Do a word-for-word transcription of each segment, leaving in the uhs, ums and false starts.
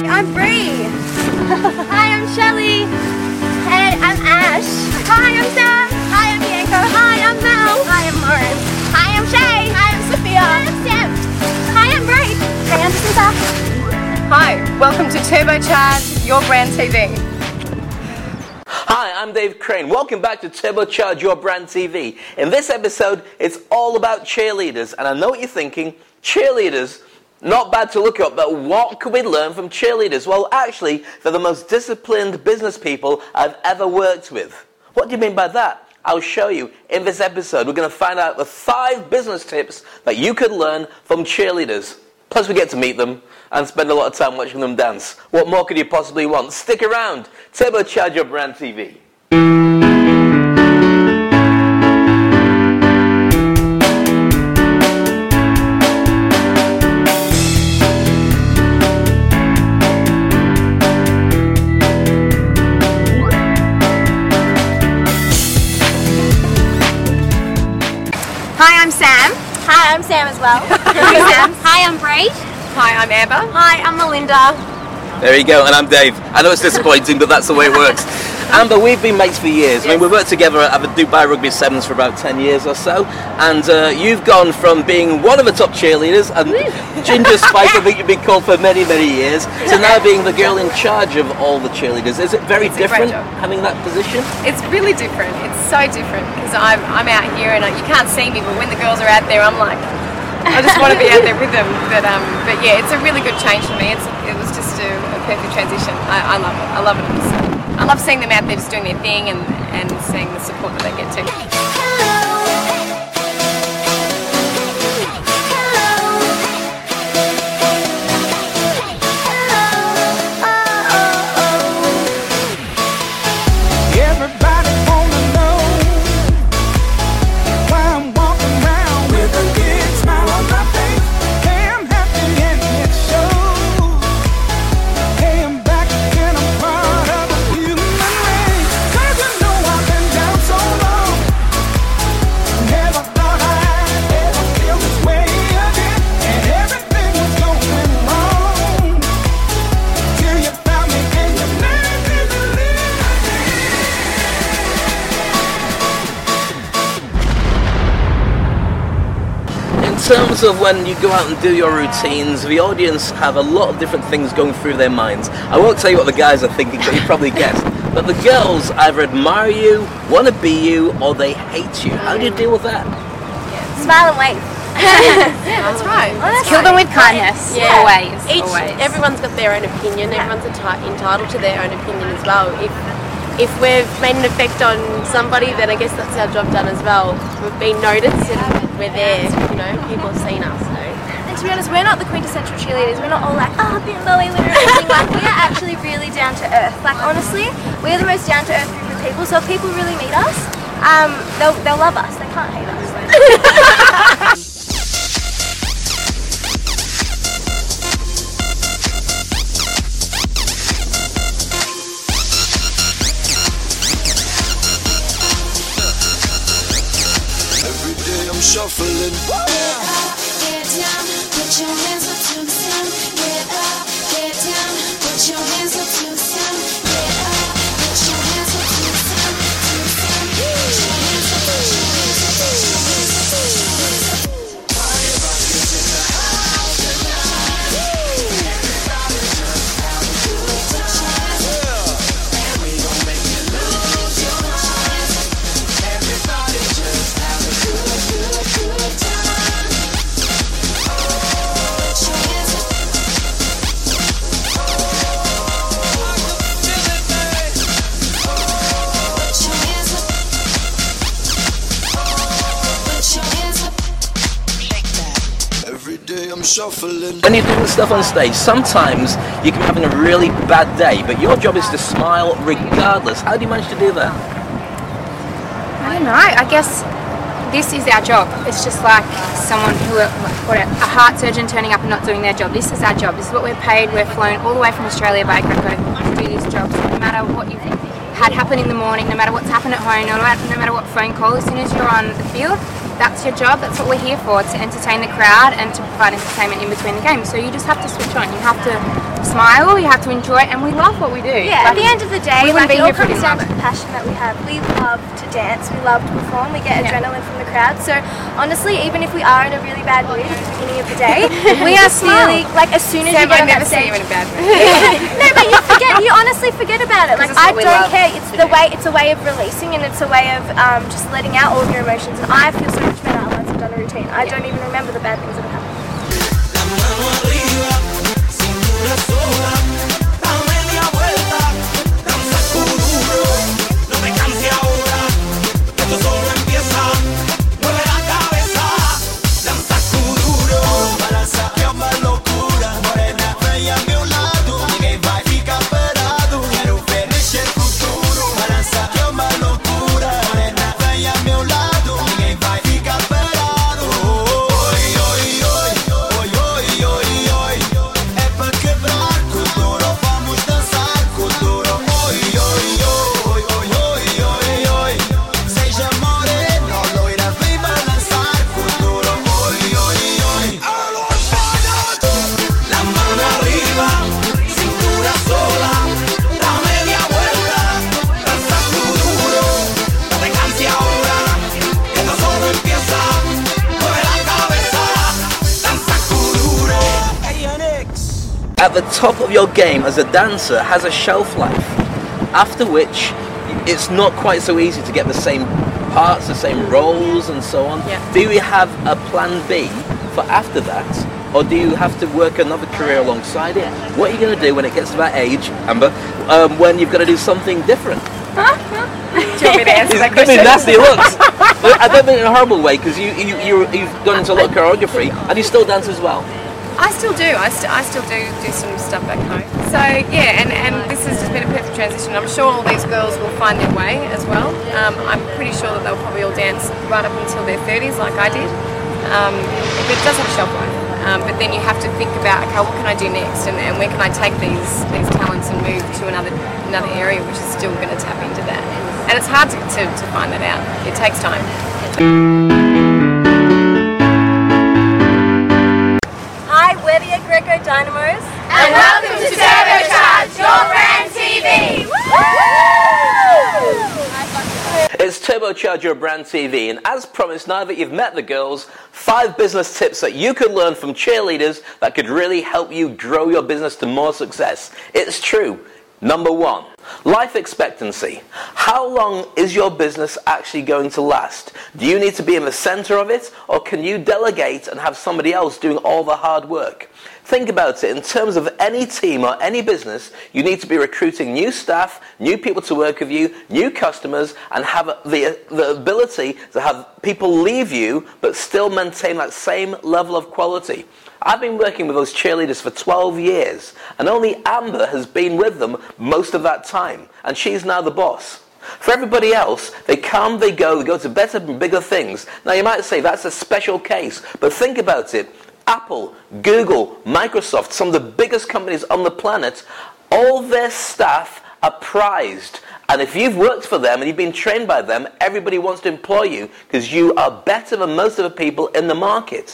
Look, I'm Bree. Hi, I'm Shelley. And I'm Ash. Hi, I'm Sam. Hi, I'm Bianca. Hi, I'm Mel. Hi, I'm Lauren. Hi, I'm Shay. Hi, I'm Sophia. Hi, I'm Sam. Hi, I'm Bree. Hi, I'm Jacinta. Hi, welcome to Turbocharge, Your Brand T V. Hi, I'm Dave Crane. Welcome back to Turbocharge Your Brand T V. In this episode, it's all about cheerleaders. And I know what you're thinking. Cheerleaders, not bad to look at, but what could we learn from cheerleaders? Well, actually, they're the most disciplined business people I've ever worked with. What do you mean by that? I'll show you. In this episode, we're going to find out the five business tips that you could learn from cheerleaders. Plus, we get to meet them and spend a lot of time watching them dance. What more could you possibly want? Stick around. Turbocharge Your Brand T V. Hi, I'm Sam. Hi, I'm Sam as well. Hi, Sam. Hi, I'm Bree. Hi, I'm Amber. Hi, I'm Melinda. There you go, and I'm Dave. I know it's disappointing, but that's the way it works. Amber, we've been mates for years. Yes. I mean, we worked together at the Dubai Rugby Sevens for about ten years or so, and uh, you've gone from being one of the top cheerleaders, and Ginger Spice, I think you've been called for many, many years, to now being the girl in charge of all the cheerleaders. Is it very it's different having that position? It's really different. It's so different, because I'm, I'm out here and I, you can't see me, but when the girls are out there, I'm like, I just want to be out there with them. But um, but yeah, it's a really good change for me. It's, it was just a, a perfect transition. I, I love it. I love it. So I love seeing them out there just doing their thing and, and seeing the support that they get too. In terms of when you go out and do your routines, the audience have a lot of different things going through their minds. I won't tell you what the guys are thinking, but you probably guessed. But the girls either admire you, want to be you, or they hate you. How do you deal with that? Yeah. Smile and wave. Yeah, that's right. Well, that's Kill right. them with kindness. Yeah. Always. Each, always. Everyone's got their own opinion. Everyone's enti- entitled to their own opinion as well. If if we've made an effect on somebody, then I guess that's our job done as well. We've been noticed and we're there. You know, people have seen us. So. And to be honest, we're not the quintessential cheerleaders. We're not all like, oh, bimbo, we or anything. Like, we are actually really down to earth. Like, honestly, we're the most down to earth group of people. So if people really meet us, um, they'll they'll love us. They can't hate us. Shuffling. Get up, get down, put your hands up to the sun. Get up, get down, put your hands up to the sun. Get up, put your hands up to the sun, to the sun. Put your hands up, put your hands up, put your hands up, put your hands up. Everybody's in the house tonight. Everybody just have a good time. And we gon' make you lose your mind. Everybody just have a good, good, good time. I'm shuffling. When you're doing stuff on stage, sometimes you can be having a really bad day, but your job is to smile regardless. How do you manage to do that? I don't know. I guess this is our job. It's just like someone who, what a, a heart surgeon turning up and not doing their job. This is our job. This is what we're paid. We're flown all the way from Australia by Greco to do this job. So no matter what you've had happen in the morning, no matter what's happened at home, no matter, no matter what phone call, as soon as you're on the field, that's your job. That's what we're here for, to entertain the crowd and to provide entertainment in between the games. So you just have to switch on. You have to smile, you have to enjoy it, and we love what we do. Yeah, Like, at the end of the day, we wouldn't like, be it all here if we comes didn't down love to it. the passion that we have. We love to dance, we love to perform, we get Yeah. adrenaline from the crowd. So honestly, even if we are in a really bad mood at the beginning of the day, we are smile. feeling like as soon as Sam, you get I on never that see stage. you in a bad mood. No, but you forget. You honestly forget about it. Like it's I what we don't love care. It's to the do. way. It's a way of releasing, and it's a way of um, just letting out all of your emotions. And I feel so much better once I've done a routine. I don't even remember the bad things that have happened. At the top of your game as a dancer has a shelf life, after which it's not quite so easy to get the same parts, the same roles and so on. Yeah. Do you have a plan B for after that, or do you have to work another career alongside it? What are you going to do when it gets to that age, Amber, um, when you've got to do something different? Do you want me to answer He's that giving question? nasty looks. I don't mean in a horrible way, because you, you, you, you've gone into a lot of choreography, and you still dance as well. I still do. I, st- I still do do some stuff back home. So yeah, and, and this has just been a perfect transition. I'm sure all these girls will find their way as well. Um, I'm pretty sure that they'll probably all dance right up until their thirties, like I did. Um, but it does have a shelf life. Um, but then you have to think about, okay, what can I do next, and, and where can I take these these talents and move to another another area which is still going to tap into that. And it's hard to, to, to find that out. It takes time. Hi, we're the Greco Dynamos. And welcome to Turbocharge, your brand T V. It's Turbocharge Your Brand T V, and as promised, now that you've met the girls, five business tips that you could learn from cheerleaders that could really help you grow your business to more success. It's true. Number one, life expectancy. How long is your business actually going to last? Do you need to be in the center of it, or can you delegate and have somebody else doing all the hard work? Think about it. In terms of any team or any business, you need to be recruiting new staff, new people to work with you, new customers, and have the, the ability to have people leave you but still maintain that same level of quality. I've been working with those cheerleaders for twelve years, and only Amber has been with them most of that time, and she's now the boss. For everybody else, they come, they go, they go to better and bigger things. Now you might say that's a special case, but think about it. Apple, Google, Microsoft, some of the biggest companies on the planet, all their staff are prized. And if you've worked for them and you've been trained by them, everybody wants to employ you because you are better than most of the people in the market.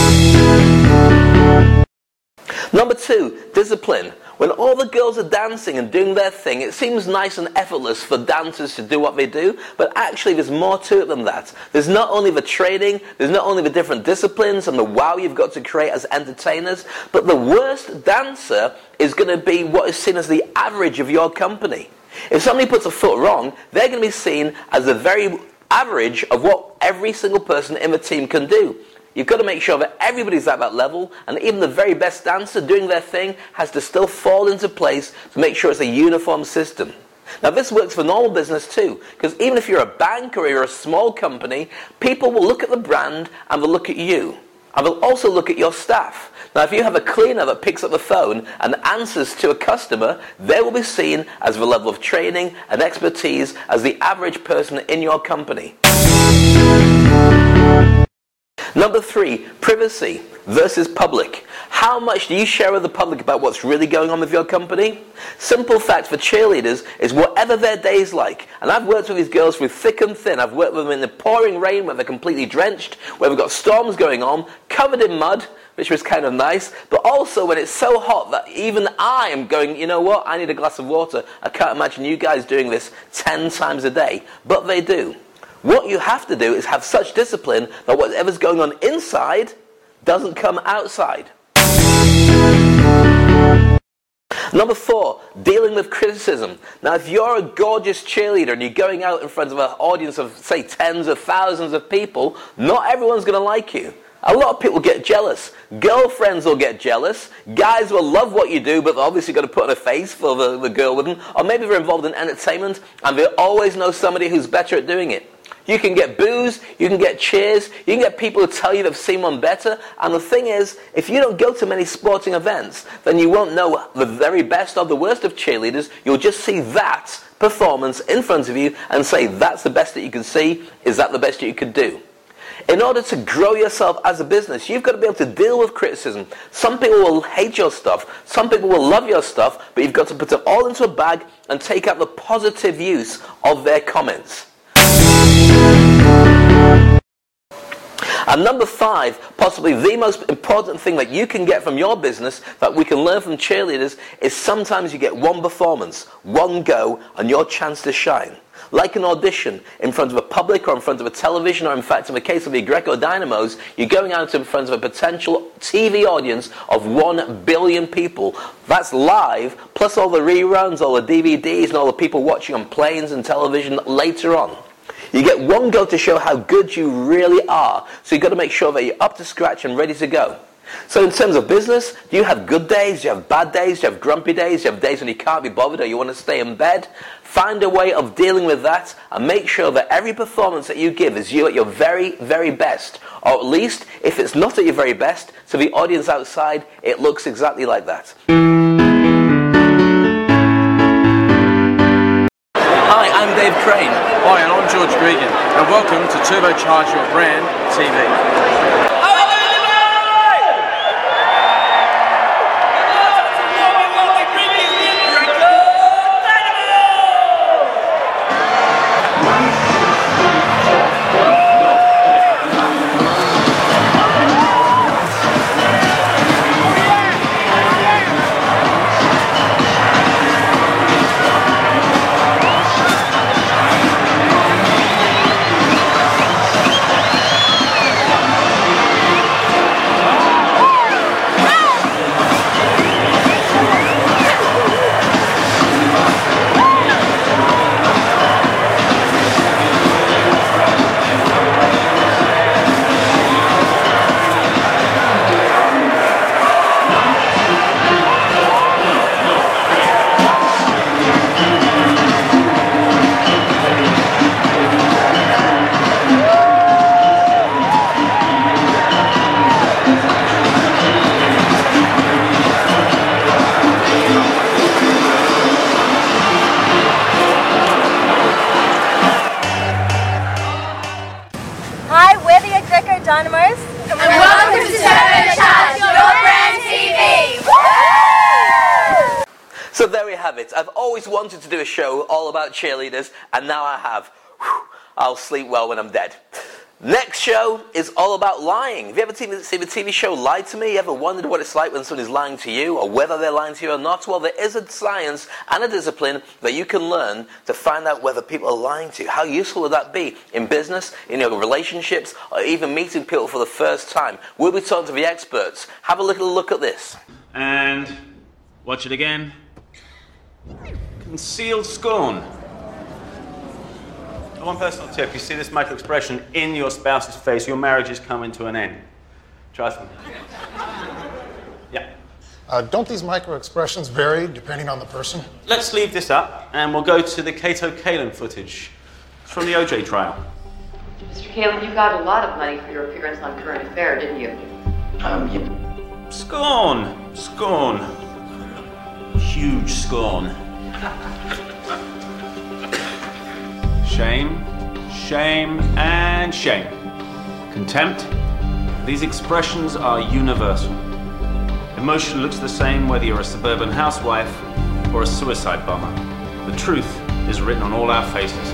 Number two, discipline. When all the girls are dancing and doing their thing, it seems nice and effortless for dancers to do what they do, but actually there's more to it than that. There's not only the training, there's not only the different disciplines and the wow you've got to create as entertainers, but the worst dancer is going to be what is seen as the average of your company. If somebody puts a foot wrong, they're going to be seen as the very average of what every single person in the team can do. You've got to make sure that everybody's at that level, and even the very best dancer doing their thing has to still fall into place to make sure it's a uniform system. Now this works for normal business too, because even if you're a bank or you're a small company, people will look at the brand and they'll look at you. And they'll also look at your staff. Now if you have a cleaner that picks up the phone and answers to a customer, they will be seen as the level of training and expertise as the average person in your company. Number three, privacy versus public. How much do you share with the public about what's really going on with your company? Simple fact for cheerleaders is whatever their day's like. And I've worked with these girls through thick and thin. I've worked with them in the pouring rain where they're completely drenched, where we've got storms going on, covered in mud, which was kind of nice, but also when it's so hot that even I am going, you know what, I need a glass of water. I can't imagine you guys doing this ten times a day, but they do. What you have to do is have such discipline that whatever's going on inside doesn't come outside. Number four, dealing with criticism. Now, if you're a gorgeous cheerleader and you're going out in front of an audience of, say, tens of thousands of people, not everyone's going to like you. A lot of people get jealous. Girlfriends will get jealous. Guys will love what you do, but they're obviously going to put on a face for the, the girl with them. Or maybe they're involved in entertainment and they always know somebody who's better at doing it. You can get boos, you can get cheers, you can get people who tell you they've seen one better. And the thing is, if you don't go to many sporting events, then you won't know the very best or the worst of cheerleaders. You'll just see that performance in front of you and say, that's the best that you can see. Is that the best that you could do? In order to grow yourself as a business, you've got to be able to deal with criticism. Some people will hate your stuff, some people will love your stuff, but you've got to put it all into a bag and take out the positive use of their comments. And number five, possibly the most important thing that you can get from your business, that we can learn from cheerleaders, is sometimes you get one performance, one go, and your chance to shine. Like an audition in front of a public or in front of a television, or in fact in the case of the Greco Dynamos, you're going out in front of a potential T V audience of one billion people. That's live, plus all the reruns, all the D V Ds, and all the people watching on planes and television later on. You get one go to show how good you really are, so you've got to make sure that you're up to scratch and ready to go. So in terms of business, do you have good days, do you have bad days, do you have grumpy days, do you have days when you can't be bothered or you want to stay in bed? Find a way of dealing with that and make sure that every performance that you give is you at your very, very best. Or at least, if it's not at your very best, to the audience outside, it looks exactly like that. Hi, I'm Dave Crane. Hi, and I'm George Gregan, and welcome to Turbocharge Your Brand T V. Dynamos, and, and welcome to Turbocharge Your Brand T V. So there we have it. I've always wanted to do a show all about cheerleaders, and now I have. Whew, I'll sleep well when I'm dead. Next show is all about lying. Have you ever seen the T V show Lie to Me? You ever wondered what it's like when someone is lying to you, or whether they're lying to you or not? Well, there is a science and a discipline that you can learn to find out whether people are lying to you. How useful would that be in business, in your relationships, or even meeting people for the first time? We'll be talking to the experts. Have a little look at this. And watch it again. Concealed scorn. One personal tip, you see this micro expression in your spouse's face, your marriage is coming to an end. Trust me. Yeah. Uh, don't these micro expressions vary depending on the person? Let's leave this up and we'll go to the Kato Kalin footage. It's from the O J trial. Mister Kalin, you got a lot of money for your appearance on Current Affair, didn't you? Um, yeah. Scorn. Scorn. Huge scorn. Shame, shame, and shame. Contempt, these expressions are universal. Emotion looks the same whether you're a suburban housewife or a suicide bomber. The truth is written on all our faces.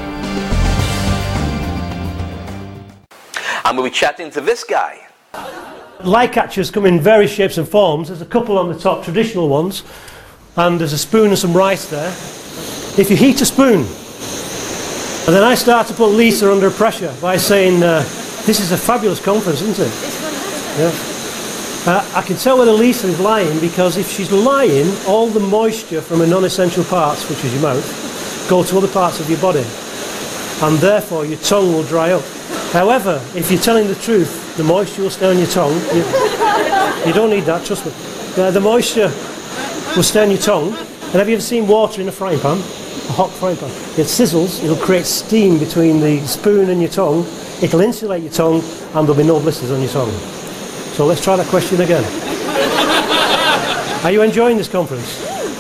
And we'll be chatting to this guy. Flycatchers come in various shapes and forms. There's a couple on the top, traditional ones, and there's a spoon and some rice there. If you heat a spoon, and then I start to put Lisa under pressure by saying, uh, this is a fabulous conference, isn't it? Yeah. Uh, I can tell whether Lisa is lying, because if she's lying, all the moisture from her non-essential parts, which is your mouth, go to other parts of your body, and therefore your tongue will dry up. However, if you're telling the truth, the moisture will stay on your tongue. You, you don't need that, trust me. Uh, the moisture will stay on your tongue. And have you ever seen water in a frying pan? A hot frying pan. It sizzles, it'll create steam between the spoon and your tongue. It'll insulate your tongue, and there'll be no blisters on your tongue. So let's try that question again. Are you enjoying this conference?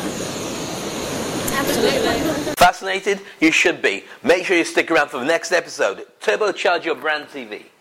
Absolutely. Fascinated? You should be. Make sure you stick around for the next episode. Turbocharge Your Brand T V.